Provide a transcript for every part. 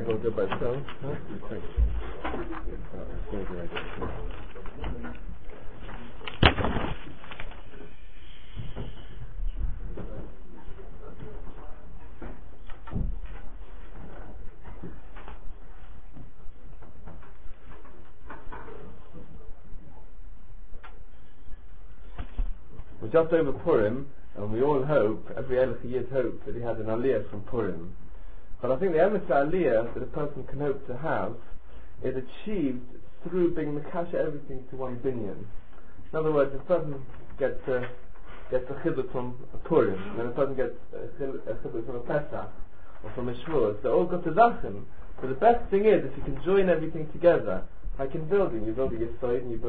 will go by itself. Huh? Thanks. We're just over Purim, and we all hope, every Ehrlich year's hope, that he had an Aliyah from Purim. But I think the Emes Aliyah that a person can hope to have is achieved through being Mekasha everything to one binyan. In other words, if a person gets a chiddush from a Purim, and then a person gets a chiddush from a Pesach, or from a Shavuos, they're all got to Zachem. But the best thing is if you can join everything together, like in building. You build a Yesod, and you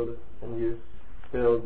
build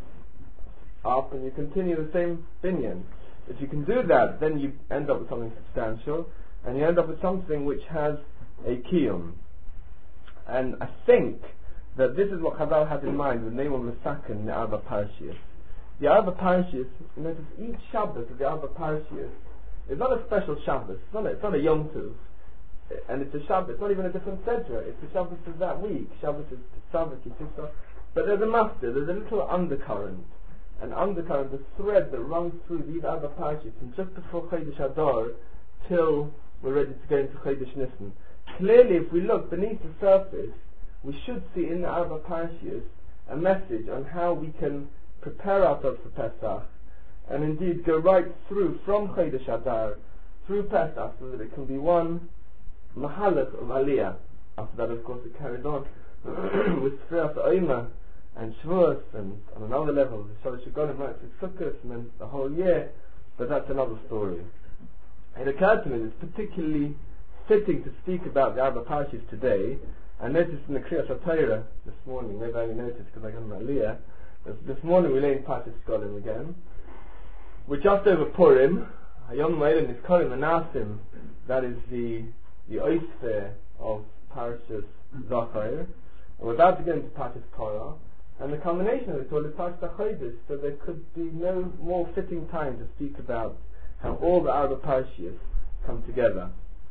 up, and you continue the same binyan. If you can do that, then you end up with something substantial, and you end up with something which has a kiyum. And I think that this is what Chazal had in mind when they were Mesaken the Arba Parashiyos. The Arba Parashiyos, notice each Shabbos of the Arba Parashiyos is not a special Shabbos. It's not a Yom Tov, and it's a Shabbos. It's not even a different Sedra. It's the Shabbos of that week. Shabbos is Tzavah, Kisisa. But there's a master. There's a little undercurrent. An undercurrent, a thread that runs through these Arba Parashiyos from just before Chodesh Adar till we're ready to go into Chodesh Nisan. Clearly, if we look beneath the surface, we should see in the Arba Parashiyos a message on how we can prepare ourselves for Pesach, and indeed go right through from Chodesh Adar through Pesach, so that it can be one mahalach of Aliyah. After that, of course, it carried on with Sfirat Omer and Shavuos, and on another level, the Shalosh Hagolim right with Sukkot, and then the whole year. But that's another story. It occurred to me that it's particularly fitting to speak about the Arba Parashiyos today. I noticed in the Kriyas HaTorah this morning, maybe I only noticed because I got an Aliyah, this morning we lay in Parshas Shkolim again. We're just over Purim. Hayom Moedim is Kolim Anasim. That is the Oisfer of Parshas Zachor. And we're about to get into Parshas Korah. And the culmination of it all is Parshas HaChodesh. So there could be no more fitting time to speak about how all the Arba Parashiyos come together.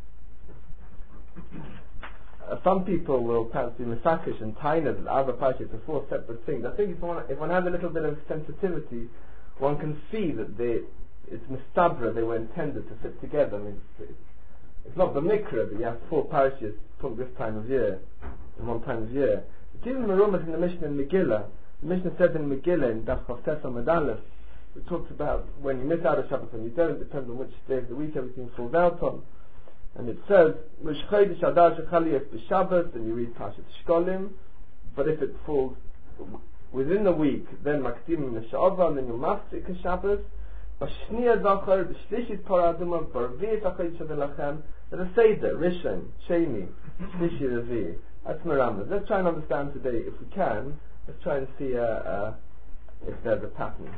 Some people will perhaps be Mesakish and Taina that Arba Parashiyos are four separate things. I think if one has a little bit of sensitivity, one can see that it's Mistabra, they were intended to fit together. I mean, it's not the Mikra, but you have four Parashiyos from this time of year, in one time of year. It's even Merumas in the Mishnah in Megillah. The Mishnah says in Megillah, in Daf Chavtes Amud Aleph, it talks about when you miss out a Shabbat and you don't, it depends on which day of the week everything falls out on. And it says, Rosh Chodesh Adar Shechaliyas b'Shabbat, and you read Parshas Shkolim. But if it falls within the week, then Makdim Mesha'ava, and then you Mafsik Shabbat. B'Shniya Zachor, B'Shlishit Parah Aduma, B'Rvi'et HaChodesh Adelachem. There's a Seder, Rishon, Sheni, Shlishi, Revi. That's Meramas. Let's try and understand today, if we can, let's try and see if there's a pattern.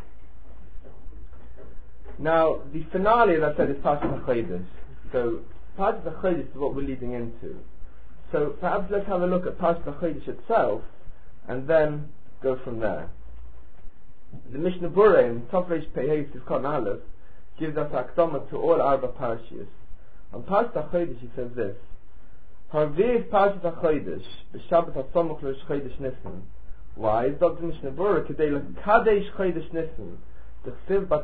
Now, the finale, as I said, is Parshas HaChodesh. So, Parshas HaChodesh is what we're leading into. So, perhaps let's have a look at Parshas HaChodesh itself, and then go from there. The Mishnah Berurah in Tov Reish Pei Hey Sivkon Aleph gives us akdama to all Arba Parashiyos. On Parshas HaChodesh he says this: Harviv Parshas HaChodesh b'Shabbat HaSamuch Rosh Chodesh Nisan. Why? Dr. Mishnah Berurah Kedei L'Kadesh Chodesh Nisan. He says it's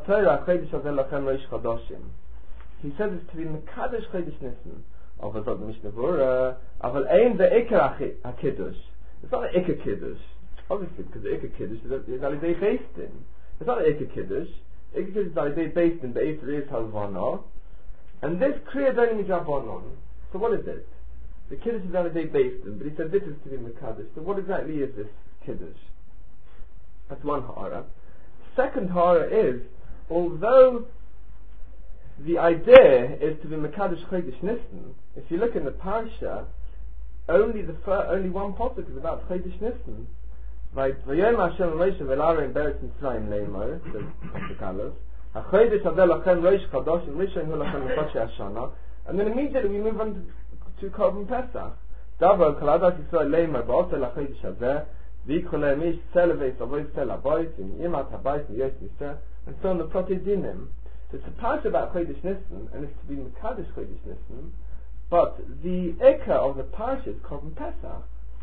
to be Mekadesh Chodesh Nisan. But the Mishnah Berurah, Aval Ein the Iker HaKiddush. It's not an Iker Kiddush. Obviously, because the Iker Kiddush is Alidei based in. It's not an Iker Kiddush. Iker Kiddush is Alidei based in Be'efer is Halvana. And this Kriya Doni Midrabanon. So what is it? The Kiddush is Alidei based in, but he said this is to be Mekadesh. So what exactly is this Kiddush? That's one hara. Second hara is, although the idea is to be Mekadesh Chodesh Nisan, if you look in the Parsha, only one pasuk is about Chodesh Nisan. Right? V'yom Hashem Moshe v'Aaron beretz Mitzrayim leimor, says Pasuk Aleph, HaChodesh hadeh lachem Rosh Chodosh Rishon hu lachem l'chodshei Hashana, and then immediately we move on to Korban Pesach. Davar kol adas Yisrael leimor ba'oseh l'chodesh hazeh, v'yikol lehem ish tzel v'yisavoy tzel habayis v'yimat habayis v'yos niseh, and so on the Protei Dinim. So it's a part about Chodesh Nisan, and it's to be Mekadesh Chodesh Nisan, But the Ikka of the Parsha is Korban Pesach.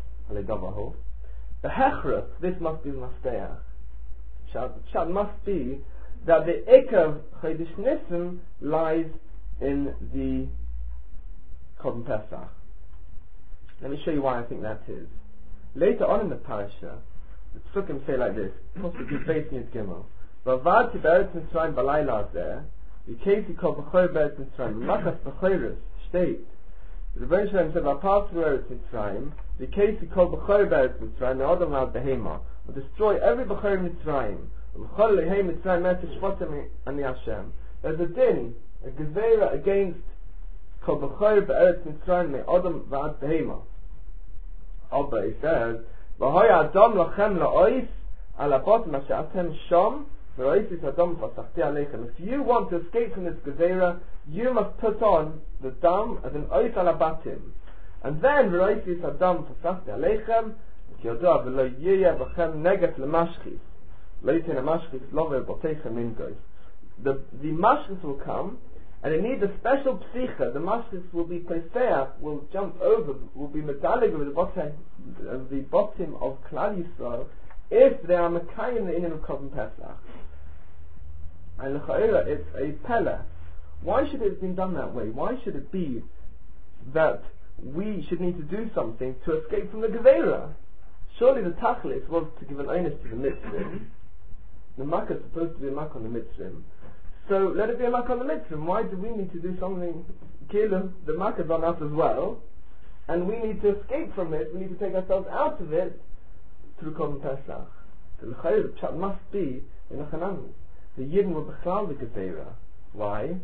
The Hechrus, this must be the Mafteach. Pshat must be that the Ikka of Chodesh Nisan lies in the Korban Pesach. Let me show you why I think that is. Later on in the Parasha, the Tzukim say like this, possibly facing Yud Gimel. Vavati Be'eretz Mitzrayim Balayla Zeh, V'keiti Kol B'chor Be'eretz Mitzrayim, Makas B'choros, Shteit. The Rebbeinu Shalom said, V'apart Be'eretz Mitzrayim, V'keiti Kol B'chor Be'eretz Mitzrayim, Me'odam Al Behema, will destroy every B'chor Mitzrayim, V'chol Lehei Mitzrayim Me'et Shvotem Ani Hashem. There's a din, a gezerah against Kol B'chor Be'eretz Mitzrayim, Me'odam V'ad Behema. Abba, he says, V'hoy Adam Lachem La'ois, Ala Bot Masha'atem Shom, if you want to escape from this gezerah, you must put on the dam as an ois alabatim, and then v'roisis adam fasachti aleichem kiyodah v'lo yiyeh v'chem neget l'mashchis leitin ha'mashchis lover b'teichem mingoy. The mashchis will come, and it needs a special psicha. The mashchis will be peseach, will jump over, will be medalig with the bottom of Klal Yisrael if they are mekayim the inyan of Korban Pesach. And l'cha'ira, it's a pella. Why should it have been done that way? Why should it be that we should need to do something to escape from the Gevera? Surely the tachlis was to give an onus to the mitzvim. The makkah is supposed to be a makkah on the mitzvim. So let it be a makkah on the mitzvim. Why do we need to do something? Kilim, the makkah is on us as well. And we need to escape from it. We need to take ourselves out of it through Korban Pesach. The l'cha'ira, the pshat must be in a chanami. The Yidden were b'chlal the Gezerah. Why?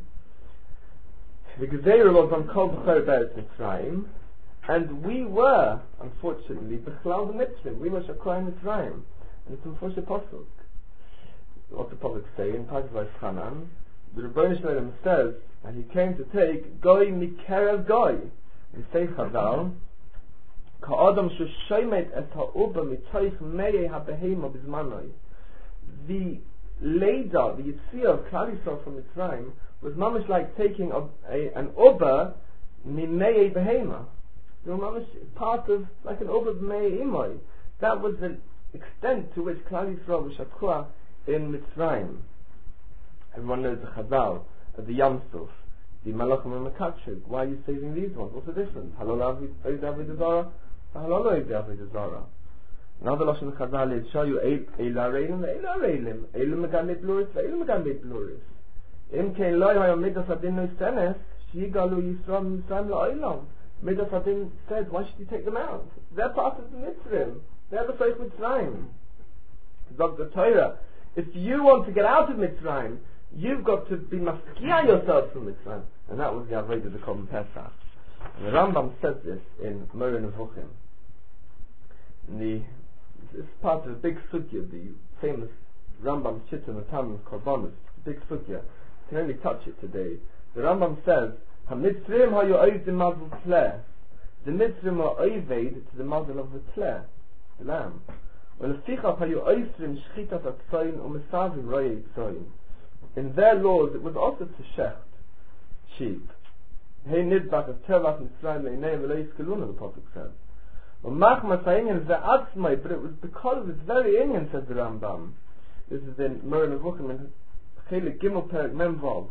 The Gezerah was on Kol B'chor Be'eretz Mitzrayim, and we were, unfortunately, b'chlal the Mitzvim. We were Shakoy Mitzrayim. And it's unfortunate pasuk. What the public say in Parashat Vayischanan, the Rebbeinu Shalom says, and he came to take Goy Mikerev Goy. And say Chazal, Ka'adam shushoymet et ha'uba mitoich meyei ha'behema bizmanoi. The Leda, the Yitzia of Klal Yisrael from Mitzrayim, was mamish like taking an uber mimei behema. You know, mamish part of like an uber mimei imoy. That was the extent to which Klal Yisrael was shakua in Mitzrayim. Everyone knows the Chazal, the Yam Suf, the Malachim and Mekatshig. Why are you saving these ones? What's the difference? Halal Avodah Zarah, Halal Avodah Zarah. Another Lashon Chazal is show you Eila Reilim, Eila Reilim, Eila Megadle Pluris, Eila Megadle Pluris. Im Kein Loi Hayom Midas Adin No Senes, Shigalu Yisrael Mitzrayim La'olam. Midas Adin says, why should you take them out? They're part of the Mitzrayim. They're the Freich Mitzrayim. Dr. Torah, if you want to get out of Mitzrayim, you've got to be maskia yourself from Mitzrayim. And that was the Avodah of the Korban Pesach. And the Rambam says this in Moreh Nevuchim. It's part of a big sugya, the famous Rambam Shittim Atam Korbanos, big sugya. You can only touch it today. The Rambam says, HaMitzrim hayu oived the mazel tleh. The Mitzrim are oived to the mazel of the tleh, the lamb. Ulefichach hayu oivrim shchitat atzoin umesavim royei tzoin. In their laws it was also to shecht sheep. Hey nidbach of tevach Mitzrayim leinei v'lo yiskeluna, the Prophet said. But it was because of its very inyan, said the Rambam. This is in Moreh Nevuchim in Chelik Gimel Perek Memvav.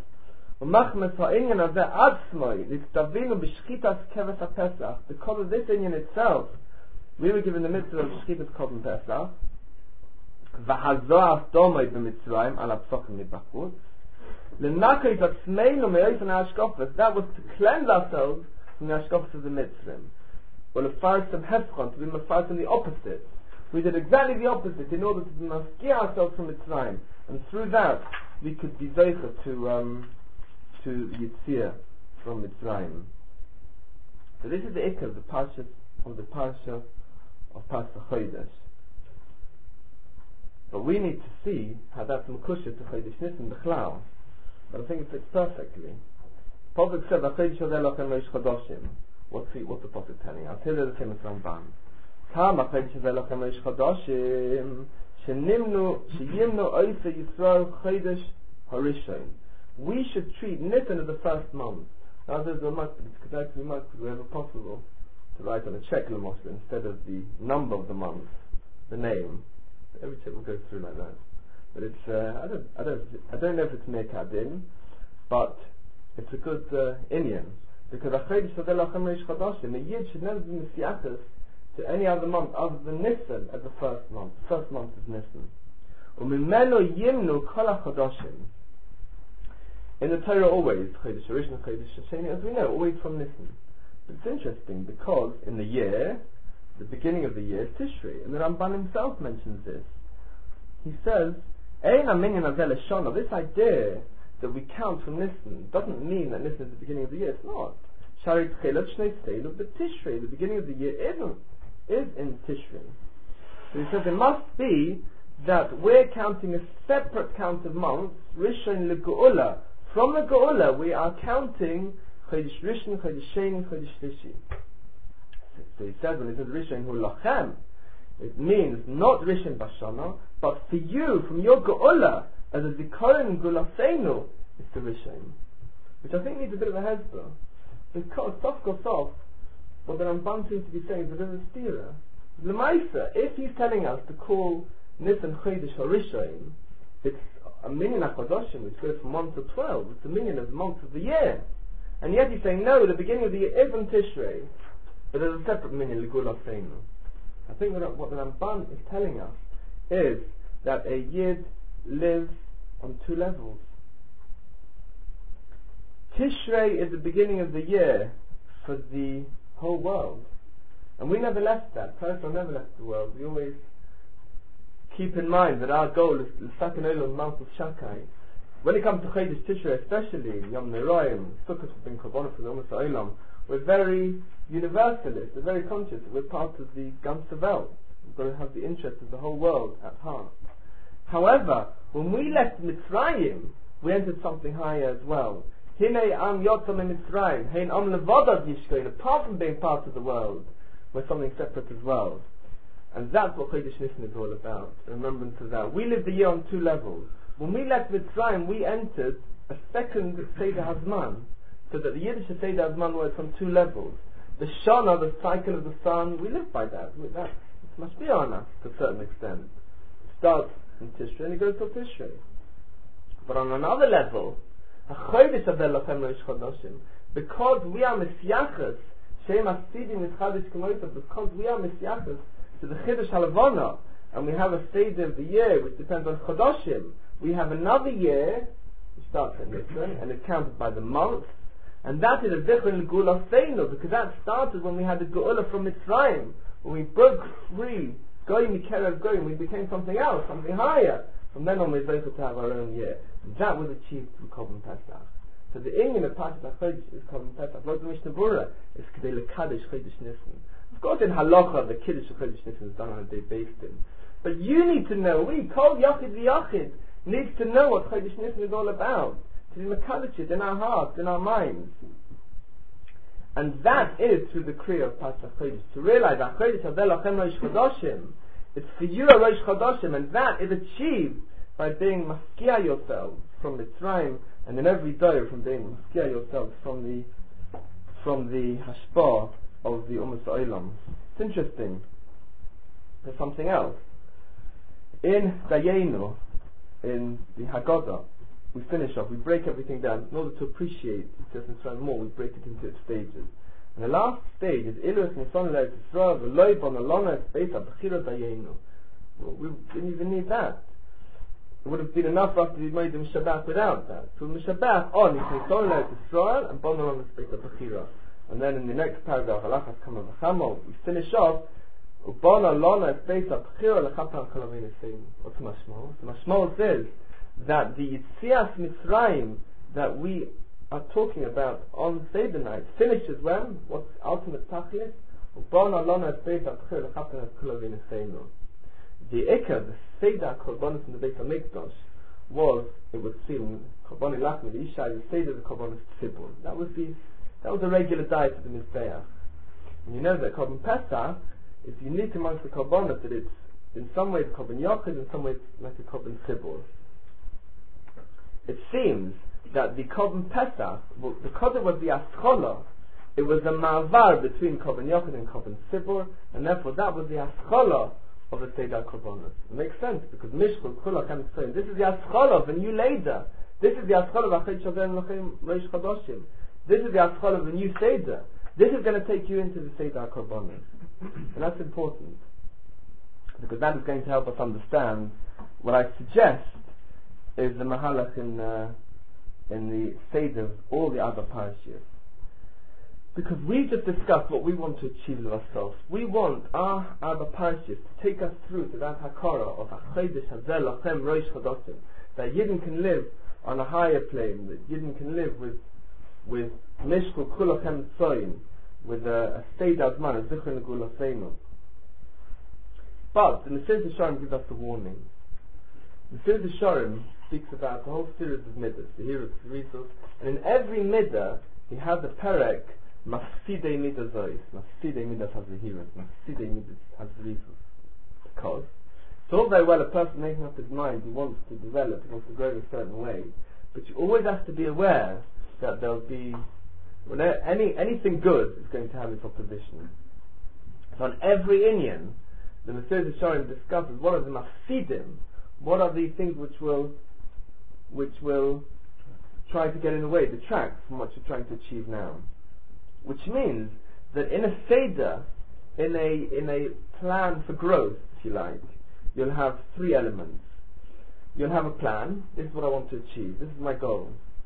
Because of this inyan itself, we were given the mitzvah of Shchitas Korban Pesach. V'hazoah domei b'Mitzrayim ala psochim nidbachut. L'nakei tatzmeinu me'ofen ha'ashkofas. That was to cleanse ourselves from the ashkofas of the Mitzrayim. Well, a farsam hefchon, to be mafarsam the opposite. We did exactly the opposite in order to maskia ourselves from Mitzrayim, and through that we could be zeicha to Yitzia from Mitzrayim. So this is the ikka of the parsha of Pasach Chodesh. But we need to see how that's mukusha to Chodesh Nisan b'chlal. But I think it fits perfectly. The Prophet said, "V'chodesh hazeh lachem loish chodoshim." What's the Prophet telling us? Here is the famous Ramban. Kama chodesh hazeh lachem loish chodoshim sheyimnu oisei Yisrael chodesh harishon. We should treat Nisan as the first month. Others are much, it's actually much wherever possible to write on a check lemosha instead of the number of the month, the name. Every check will go through like that. But it's I don't know if it's mekadin, but it's a good inyan, because a yid should never be misiachas to any other month other than Nisan as the first month. The first month is Nisan. Umimeno yimnu kol hachodoshim. In the Torah, always Chodesh Rishon and Chodesh Sheni, as we know, always from Nisan. But it's interesting because in the year, the beginning of the year is Tishrei, and the Ramban himself mentions this. He says, "Ein aminyan hazel shana." This idea that we count from Nisan doesn't mean that Nisan is the beginning of the year. It's not. Shari Tchelet Shnei Tzeilu, but Tishrei, the beginning of the year, is in Tishrei. So he says it must be that we're counting a separate count of months, Rishon leGeula. From the Geula, we are counting Chodesh Rishon, Chodesh Sheni, Chodesh Shlishi. So he says, when he says Rishon hu lachem, it means not Rishon Bashana, but for you, from your Geula, as a Zikaron Gulaseinu, it's the Rishon. Which I think needs a bit of a hezbollah. Because, Sof Kosof, what the Ramban seems to be saying is a bit of a stira. L'maisa, if he's telling us to call Nisan Chodesh Rishon, it's a minyan HaChadoshim, which goes from 1 to 12. It's a minyan of the months of the year. And yet he's saying, no, the beginning of the year isn't Tishrei, but there's a separate minyan, L'Gula Seinu. I think what the Ramban is telling us is that a Yid lives on two levels. Tishrei is the beginning of the year for the whole world. And we never left that. Personal never left the world. We always keep in mind that our goal is L'Saken Olam Malchus Shakai. When it comes to Chodesh Tishrei, especially Yom Neroim, Sukkot being Korbanot for the Ummah Olam, we're very universalist. We're very conscious that we're part of the Ganze Welt. We've got to have the interest of the whole world at heart. However, when we left Mitzrayim, we entered something higher as well. Hinei am yotzam Mitzrayim, hein am levadat yishkoin. Apart from being part of the world, we're something separate as well. And that's what Chodesh Nisan is all about, remembrance of that. We live the year on two levels. When we left Mitzrayim, we entered a second Seder HaZman, so that the Yiddish Seder HaZman works on two levels. The Shana, the cycle of the sun, we live by that. That must be on us to a certain extent. It starts in Tishrei and it goes to Tishrei. But on another level, a Chodesh Hazel Lachem Rosh Chodoshim, because we are Mesiachas, Shem Asidim Mischadesh Kemoyta, because we are Mesiachas to the Chiddush Halavana, and we have a Seder of the year which depends on Chodoshim. We have another year which starts at Nisan and is counted by the months, and that is a different Geula Seinu, because that started when we had the Geula from Mitzrayim, when we broke free, Goyim Mikerev Goyim, we became something else, something higher. From then on we're able to have our own year. And that was achieved through Korban Pesach. So the inyan of Parshas HaChodesh is Korban Pesach. Like the Mishnah Berurah is Kedei L'Kadosh Chodesh Nisan. Of course in Halacha the Kiddush of Chodesh Nisan is done on a day based in. But you need to know, we, Kol Yachid V'Yachid, needs to know what Chodesh Nisan is all about. To be Mekadosh it in our hearts, in our minds. And that is through the Kriya of Parshas HaChodesh. To realize that Chodesh Hazel Lachem Rosh Chodoshim, it's for you a Rosh Chodoshim, and that is achieved by being Maskia yourselves from Mitzrayim, and in every day from being Maskia yourselves from the Hashpah of the Ummah Olam. It's interesting. There's something else. In Dayenu, in the Haggadah, we finish off, we break everything down. In order to appreciate Yetzias Mitzrayim more, we break it into its stages. And the last stage is Ilus Nisan Le'Eretz Yisrael V'Loi Bon Alona Es Beis HaBechira Dayenu. We didn't even need that. It would have been enough for us to be made in Shabbat without that. So Shabbat on Nisan Le'Eretz Yisrael and Bon Alona Es Beis HaBechira. And then in the next paragraph, Halachas Kama V'Chamo, we finish off Bon Alona Es Beis HaBechira L'Chapar Kolavin Eseinu. What's the mashmal? The mashmal says that the Yetzias Mitzrayim that we are talking about on Seder night finishes when? What's the ultimate tachlis? The Ikar, the Seder Korbanos in the Beit HaMikdash was, it would seem, Korban Lachmi, the Isha, the Seder the Korbanos Tzibur. That was the regular diet of the Mizbeach. And you know that Korban Pesach is unique amongst the Korbanos, that it's in some ways Korban Yochid, in some ways like a Korban Tzibur. It seems that the Korban Pesach, because it was the Aschala, it was a Ma'avar between Korban Yochid and Korban Tzibur, and therefore that was the Aschala of the Seder Korbanos. It makes sense, because Mishkul, Kula, Chem Tzayim, this is the Aschala of a new Leder. This is the Aschala of Achid Shavim Lachem Reish Chadoshim. This is the Aschala of a new Seder. This is going to take you into the Seder Korbanos. And that's important, because that is going to help us understand what I suggest is the Mahalach in the Seder of all the other parashiyos. Because we just discussed what we want to achieve with ourselves. We want our other parashiyos to take us through to that Hakara of Achodesh Hazel Lachem Rosh Chodoshim, that Yidden can live on a higher plane, that Yidden can live with Mishkul Kulachem Tzoyim, with a Seder Azman, a Zichron Negula Seinu. But the Mesilas Yesharim gives us a warning. The Mesilas Yesharim speaks about the whole series of midas, the heroes, the resource, and in every midah he has a perek, Mafsidei midah zois. Mafsidei midah has the heroes, Mafsidei midah has the resource. Because it's all very well a person making up his mind, he wants to develop, he wants to grow in a certain way, but you always have to be aware that there'll be, anything good is going to have its opposition. So on every inyan, the Mesilas Yesharim discusses what are the mafsidim, what are the things which will try to get in the way, detract from what you're trying to achieve now. Which means that in a Seder, in a plan for growth, if you like, you'll have three elements. You'll have a plan, this is what I want to achieve, this is my goal.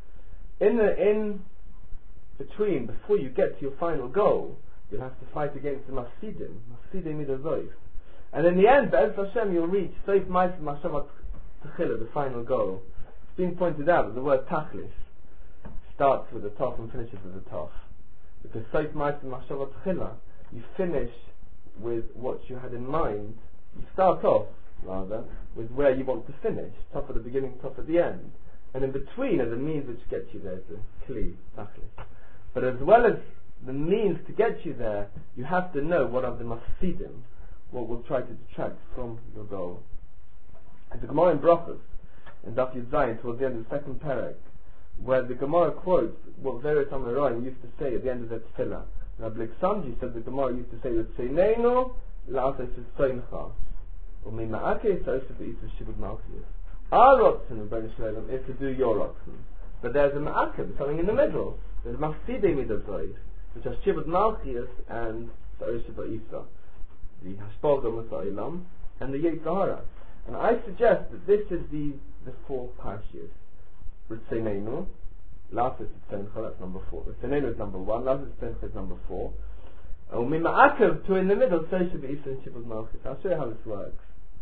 In between, before you get to your final goal, you'll have to fight against the Mafsidim Midazois. And in the end, Be'ez Hashem, you'll reach Seif Ma'aseh Machshavat Techila, the final goal. It's been pointed out that the word Tachlis starts with a Tov and finishes with a Tov. Because Seif Ma'aseh Machshavat Techila, you finish with what you had in mind. You start off, rather, with where you want to finish. Top at the beginning, top at the end. And in between are the means which get you there, the Kli, Tachlis. But as well as the means to get you there, you have to know what are the Mafsidim, what will try to detract from your goal. And the Gemara in Brachos, in Daf Yud Zayin, towards the end of the second parak, where the Gemara quotes what various Amoraim used to say at the end of their tefillah. Rabbi Alexandri said the Gemara used to say, "Tzeineinu la'aseh tzeincha, u'mima'akeh sa'oseh be'isah shibud malchus." Our Ratzon, Rebbeinu Shalom, is to do your Ratzon. But there's a ma'akev, something in the middle. There's Mafsidei Midazois, which are Shibud Malchias and Sa'oseh be'isah, the Hashpogah Masa'ilam, and the Yetzirah. And I suggest that this is the four parashiyos. Ritzeneinu, last is Tzeincha, that's number 4. Ritzeneinu is number 1, last is Tzeincha is number 4. And Mima'akev, to in the middle, Sa'oseh be'isah and Shibud Malchias. I'll show you how this works.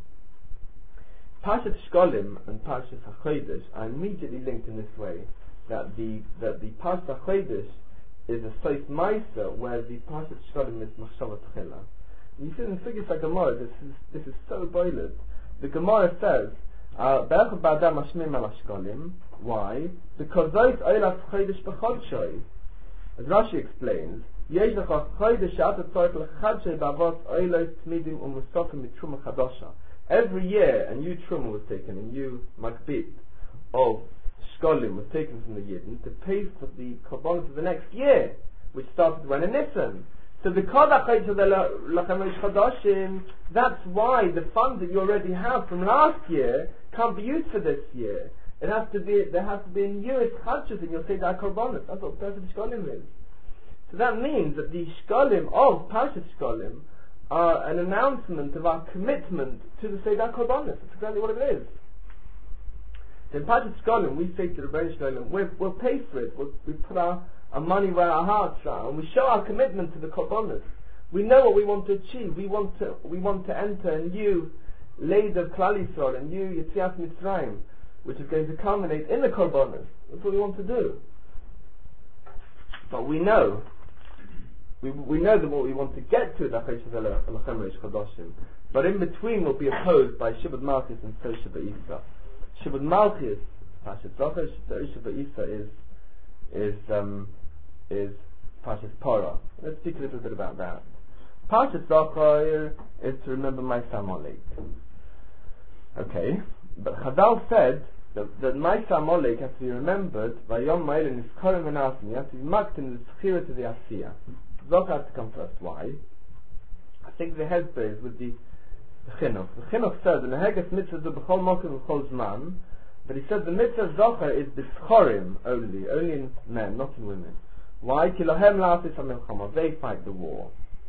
Parshat Shkolim and Parshat HaChodesh are immediately linked in this way, that the Parshat HaChodesh is a Seif Ma'aseh, where the Parshat Shkolim is Machshavat Techila. You see in the Sugis HaGemara, this is so boiled. The Gemara says, Be'echad ba'adam hashmim al hashkolim. Why? Because those Eilas Chodesh b'chodshoi. As Rashi explains, Yesh lecha Chodesh she'ata tzorech lechadshoi ba'avos Eilos tmidim u'musofim mitruma chadosha. Every year a new truma was taken, a new makbid of Shkolim was taken from the Yidden to pay for the korbanos of the next year, which started when in Nisan. So because that's why the funds that you already have from last year can't be used for this year. There has to be a newest chadshus in your Seder korbanos. That's what Parshat Shkolim is. So that means that the Shkolim of Parshat Shkolim are an announcement of our commitment to the Seder korbanos. That's exactly what it is. So in Parshat Shkolim, we say to the Rebbeinu Shalom, we'll pay for it. We put our money where our hearts are, and we show our commitment to the korbanos. We know what we want to achieve. We want to enter a new Leid of Klal Yisrael, a new Yetzias Mitzrayim, which is going to culminate in the korbanos. That's what we want to do. But we know that what we want to get to is but in between will be opposed by Shibud Malchus and Sa'oseh be'isah. Shibud Malchus, Parshat Zochar, Sa'oseh be'isah is Parshat Porah. Let's speak a little bit about that. Parshat Zochar is to remember my Amalek. Okay, but Chazal said that Maisa Amalek has to be remembered by Yom Ma'ilin is Korim and Asim. You have to be marked in the Sechira to the Asiya. Zoch has to come first. Why? I think the headspace with the Chinuch. The Chinuch says, the Neheges Mitzvah do B'chol Mokim B'chol Zman, but he says the Mitzvah Zocher is B'schorim only in men, not in women. Why? Ki lohem la'asis ha'milchama. They fight the war.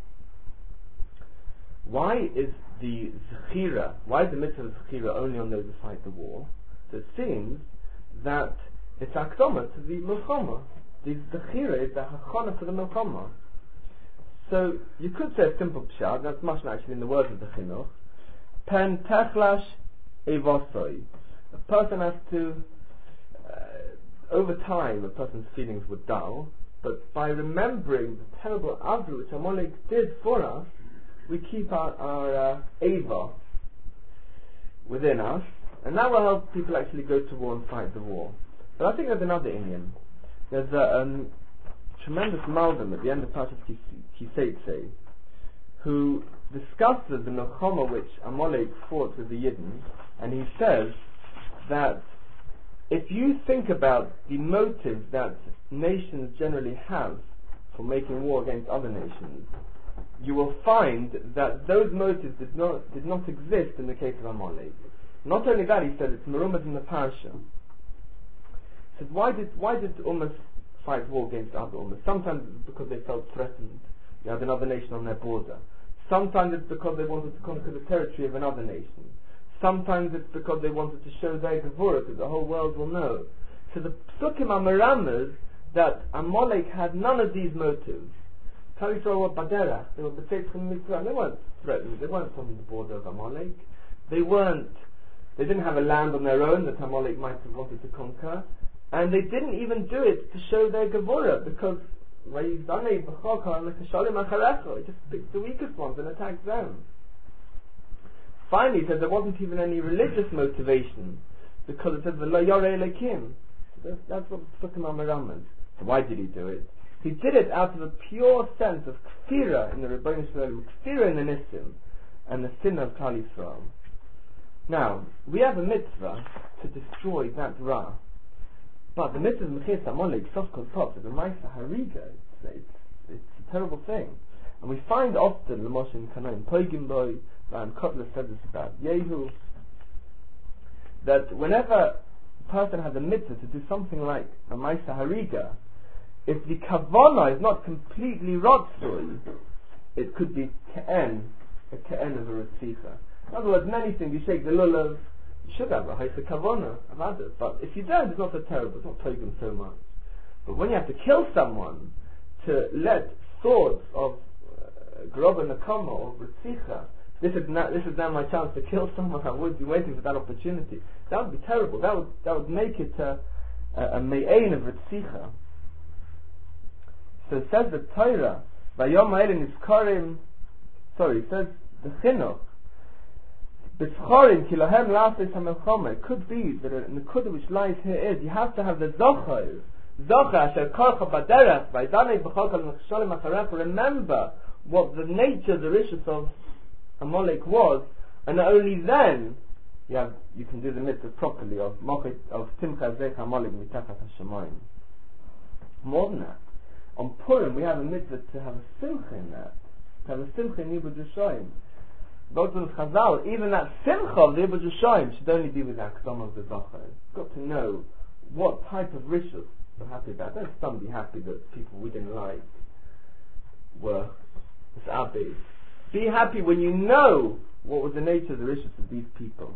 Why is the Zechira, why is the Mitzvah Zechira only on those who fight the war? So it seems that it's akdoma to the milchama. The Zechira is the hachana for the milchama. So you could say a simple pshat, that's much actually in the words of the Chinuch. Pen techlash evosoi. A person has to, over time, a person's feelings would dull, but by remembering the terrible avru which Amalek did for us, we keep our eva within us, and that will help people actually go to war and fight the war. But I think there's another Indian. There's a tremendous Malbim at the end of Parashat Kiseitse, who discusses the milchama which Amalek fought with the Yidden, and he says that if you think about the motives that nations generally have for making war against other nations, you will find that those motives did not exist in the case of Amalek. Not only that, he said it's merumah in the parasha. He said, why did Ummah fight war against other Ummahs? Sometimes it's because they felt threatened. You had another nation on their border. Sometimes it's because they wanted to conquer the territory of another nation. Sometimes it's because they wanted to show their gevurah, that the whole world will know. So the Psukim are meramas that Amalek had none of these motives. Klal Yisrael were baderach, they were b'tzeitz mitzvah. They weren't threatened. They weren't from the border of Amalek. They didn't have a land on their own that Amalek might have wanted to conquer, and they didn't even do it to show their gevurah, because he just picked the weakest ones and attacked them. Finally, he says there wasn't even any religious motivation, because it says v'lo yoreh Elokim. That's what Psukim Amaramas. So why did he do it? He did it out of a pure sense of kfira in the Rebbeinu Shalom, kfira in the Nissim, and the sin of Klal Yisrael. Now, we have a mitzvah to destroy that ra. But the mitzvah of Mechias Amalek, sof kol top, is a Maisa Hariga. It's a terrible thing. And we find often, the Moshe in Canaan, Poigim Boy, and Kotler said this about Yehu, that whenever a person has a mitzvah to do something like a Maisa Hariga, if the kavanah is not completely rotzui, it could be a ke'en of a retzicha. In other words, many things, you shake the lulav, you should have a haisa kavanah of others, but if you don't, it's not so terrible, it's not taken so much. But when you have to kill someone, to let thoughts of grob and nakama or retzicha, this is now my chance to kill someone, I would be waiting for that opportunity. That would be terrible. That would make it a me'ain of retzicha. So it says the Torah, Vayom Ha'elin Nizkarim, it says the Chinuch, B'schorim kilohem la'afis ha'melchama. It could be that the nekuda which lies here is, you have to have the Zocher asher korcha baderech, v'aydanei b'chol kol nechsholim acharecha. Remember what the nature, the rishus of Amalek was, and only then you can do the mitzvah properly of Timcha Zech Amalek mitachat hashamayim. More than that, on Purim we have a mitzvah to have a simcha in that, to have a simcha in Yibud Yishayim. Both in Chazal, even that simcha of the Yibud Yishayim should only be with the akdam of the Zocher. You've got to know what type of rishus we're happy about. Don't some be happy that people we didn't like were Abis. Be happy when you know what was the nature of the rishus of these people.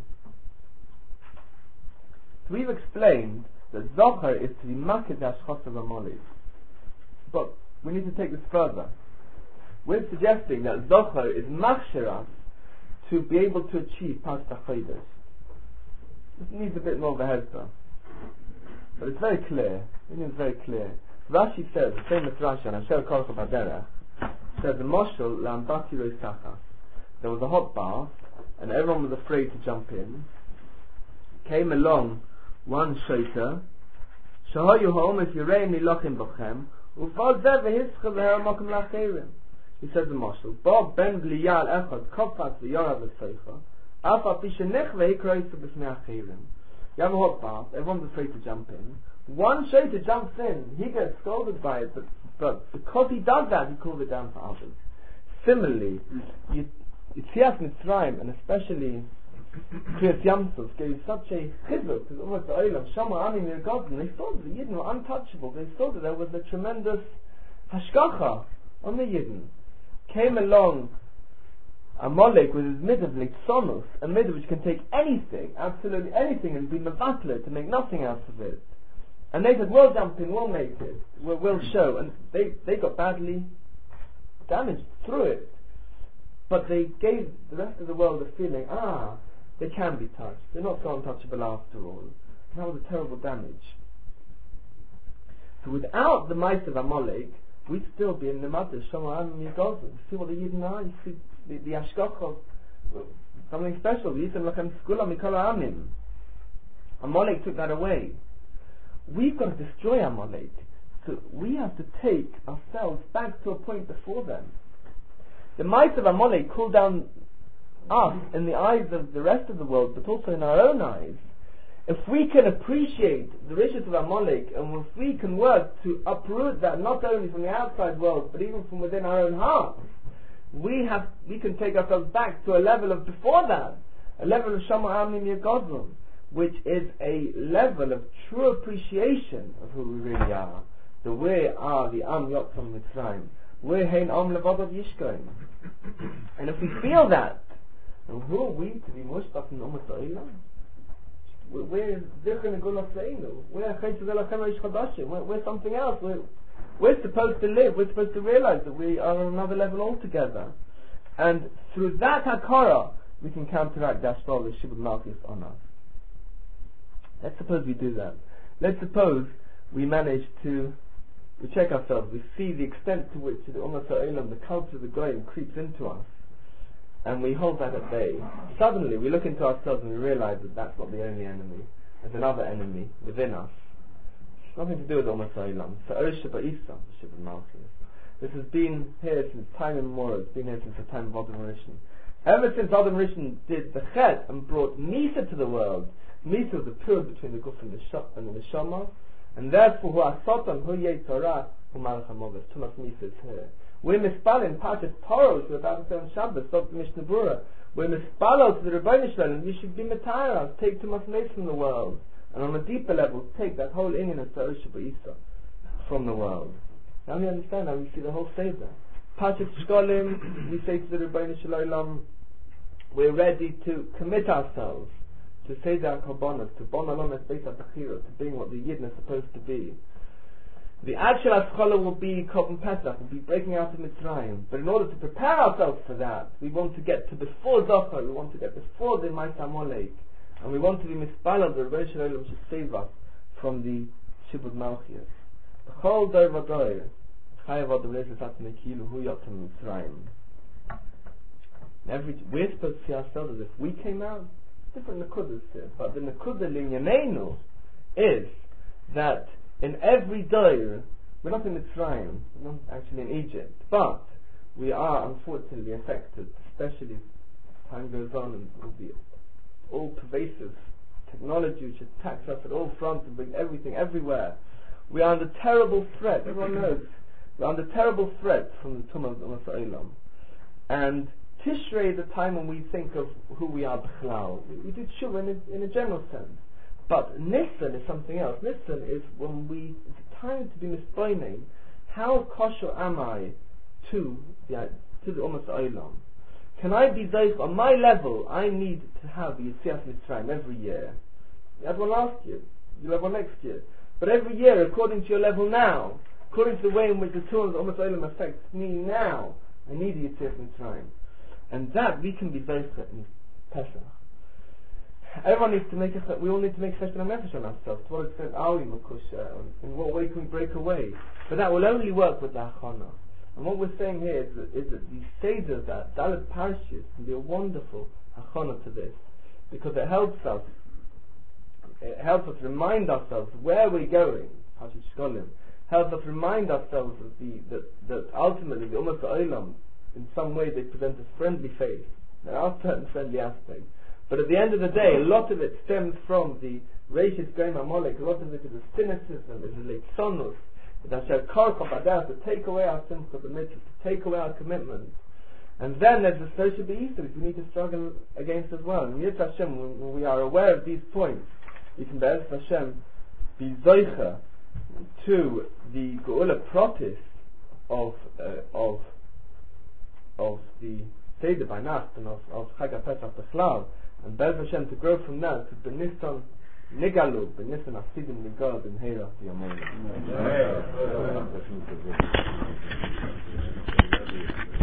So we've explained that Zocher is to be maked hashchos of Amalek. But we need to take this further. We're suggesting that Zocher is machsheras to be able to achieve Parashat HaChodesh. This needs a bit more of a hezbollah. But it's very clear. It is very clear. Rashi says, the famous Rashi on Asher Korcha Baderech, says the Moshel La'ambati Roisachas. There was a hot bath, and everyone was afraid to jump in. Came along one shoter, Shahoyu Ha'omes Yireim Nilochim Bochem, Uvol Zeh V'hischel V'heramokim La'acherim. He says the Moshel, Bob Ben Bliyal Echad Kopfat V'yorav V'seicha, Afa Pishenech V'hikroisu B'smei Acherim. You have a hot bath, everyone's afraid to jump in. One Shaita jumps in, he gets scolded by it, but because he does that, he calls it down for others. Similarly, Yetzias Mitzrayim, and especially Kriyas Yamsuf, gave such a chizuk to the Ummah Ha'olam, Shama Ani Mir Godin. They thought the Yidden were untouchable. They thought that there was a tremendous hashgacha on the Yidden. Came along Amalek with his midah Litzonus, a midah which can take anything, absolutely anything, and be mevatler to make nothing out of it. And they said, we'll jump in, we'll make it, we'll show. And they got badly damaged through it. But they gave the rest of the world a feeling, they can be touched. They're not so untouchable after all. And that was a terrible damage. So without the might of Amalek, we'd still be in the matter, Shama Am Yigazim. You see what the Yidden are? You see the Ashkoch, something special. The Yisem Lachem Skula Mikala Amim. Amalek took that away. We've got to destroy Amalek. So we have to take ourselves back to a point before them. The might of Amalek cooled down us in the eyes of the rest of the world, but also in our own eyes. If we can appreciate the riches of Amalek, and if we can work to uproot that not only from the outside world, but even from within our own hearts, we can take ourselves back to a level of before that, a level of Shama Amim Yagozum, which is a level of true appreciation of who we really are. That we are the Am Yotzam Mitzrayim. We're Hein Am Levadav Yishkoim. And if we feel that, and who are we to be Mushbach in Ummah Ha'olam? We're Zichron Gula Seinu. We're something else. We're supposed to live. We're supposed to realize that we are on another level altogether. And through that Hakara, we can counteract the Ashbal, the Shibud Malchus on us. Let's suppose we do that. Let's suppose we manage to check ourselves. We see the extent to which the Ummah Ha'olam, the culture of the Goyim, creeps into us. And we hold that at bay. Suddenly we look into ourselves and we realize that that's not the only enemy. There's another enemy within us. It's nothing to do with Ummah Ha'olam. So Orisha Ba'isa, the Shibud Malchus. This has been here since time immemorial. It's been here since the time of Adam Rishon. Ever since Adam Rishon did the Chet and brought Misa to the world, Misa was the pure between the Guf and the Neshama, and therefore Hu Asotam, Hu Yetzorah, Hu Malach HaMoves. Tumas Misa is here. We're mispalin Parshas Torah, we're about to say on Shabbos, Dr. Mishnah Berurah. We're mispalal to the Rebbeinu Shalom. We should be Metaras, take Tumas Meis from the world, and on a deeper level, take that whole Inyan of Orisha Ba'isa from the world. Now we understand how we see the whole Seder. Parshas Shkolim, we say to the Rebbeinu Shalom, we're ready to commit ourselves to Seder HaKorbanos, to Bon Alon Es Beis HaBechira, to being what the Yidden are supposed to be. The Adshel HaSchola will be Korban Pesach, will be breaking out of Mitzrayim. But in order to prepare ourselves for that, we want to get to before Zohar, we want to get before the Ma'aseh Amalek, and we want to be Mispalal, the Rebbeinu Shalom should save us from the Shibud Malchus. B'chol Dor V'Dor, Chayav Adam Lezer Tat Mekilu Hu Yotzam Mitzrayim. We're supposed to see ourselves as if we came out. Different Nakudas here, but the Nakuda Linyanenu is that in every Doir, we're not in Mitzrayim, we're not actually in Egypt, but we are unfortunately affected, especially as time goes on and will be all pervasive technology which attacks us at all fronts and brings everything everywhere. We are under terrible threat, everyone knows, we're under terrible threat from the Tumah of Ummah Ha'olam. And Tishrei is a time when we think of who we are b'chlal. We do tshuva in a general sense. But Nisan is something else. Nisan is when it's a time to be mispoining. How kosher am I to the Ummah Ha'olam? Can I be Zoich on my level? I need to have the Yetzias Mitzrayim every year. You had one last year, you'll have one next year. But every year, according to your level now, according to the way in which the Torah of the Ummah Ha'olam affects me now, I need the Yetzias Mitzrayim. And that we can be Zoich in Pesach. Everyone needs to we all need to make Cheshbon HaNefesh on ourselves. To what extent are we Makusha? In what way can we break away? But that will only work with the Hachana. And what we're saying here is that these Seders, that Dalet Parashas, can be a wonderful Hachana to this. Because it helps us remind ourselves where we're going. Parshas Shkolim helps us remind ourselves of that ultimately the Ummah Ha'olam, in some way they present a friendly face. There are certain friendly aspects. But at the end of the day, a lot of it stems from the Reishis Goyim Amalek. A lot of it is a cynicism, is a leitzonus, it's a karkov adas, to take away our simcha, the mitzvahs, to take away our commitments. And then there's the social be'isa, which we need to struggle against as well. And Yitz Hashem, when we are aware of these points, we can Be'ez Hashem be zoicha to the Geula Protis of the Seder by Nacht and of Chag HaPesach Bechlal, and Be'ez Hashem to grow from that to B'Nissan Nigalu, B'Nissan Asidim Nigad in Heirach Yamonah.